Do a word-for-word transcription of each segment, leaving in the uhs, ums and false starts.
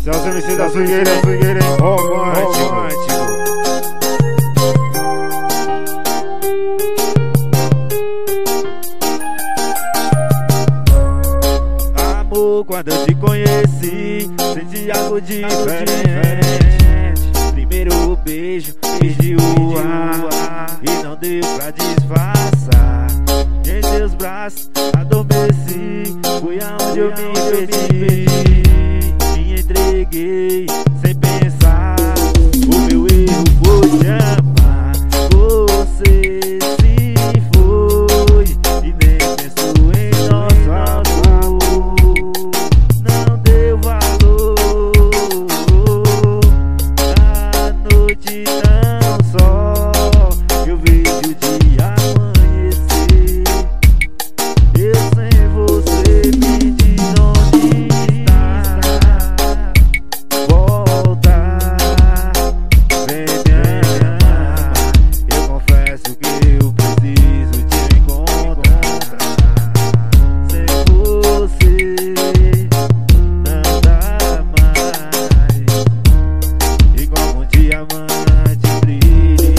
Celso M C da Swingueira, Swingueira, romântico. Amor, quando eu te conheci, senti algo diferente. Primeiro beijo, perdi o ar e não deu pra disfarçar. Em seus braços adormeci, foi aonde eu me perdi. Me entreguei sem pensar, o meu erro foi te amar. Você se foi e nem pensou em nosso amor. Não deu valor à noite tão só. Eu vejo o dia amanhecer, eu sem você me diz onde está. Volta, vem me amar. Eu confesso que eu preciso te encontrar. Sem você não dá mais. E como um diamante brilha.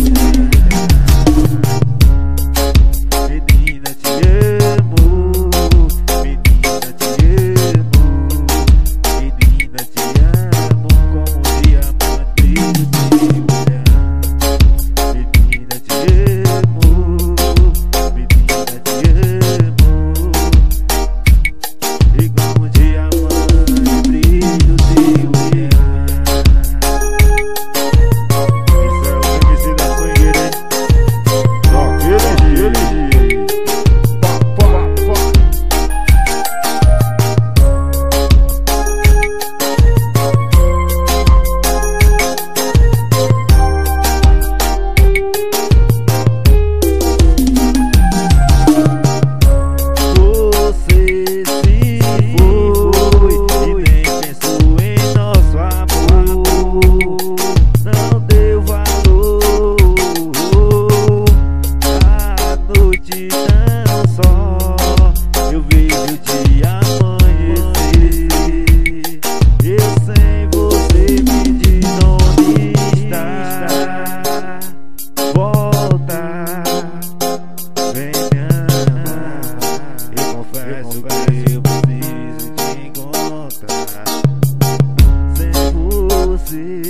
Menina, te amo. Menina, te amo. Menina, te amo. Como um diamante brilha. Menina, te amo. Menina, te amo. E como um diamante brilho teu olhar. Isso é o M C da Swingueira, hein? Toque energia. Pá, pá, pá. Você se foi e nem pensou em nosso amor. Não deu valor à noite tão só. Eu vejo o dia amanhecer, eu sem você me diz onde está. Volta, vem me amar. Eu confesso que eu preciso te encontrar. Sem você